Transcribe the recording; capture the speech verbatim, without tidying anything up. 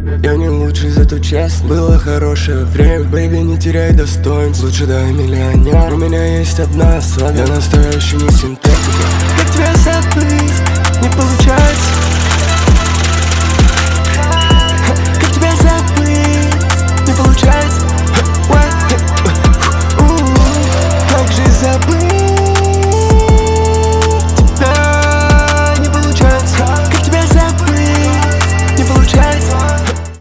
Я не лучший, зато честно. Было хорошее время, бэйби, не теряй достоинств. Лучше дай миллионер. У меня есть одна особенность. Я настоящий, не синтетика. Как тебя забыть? Не получается.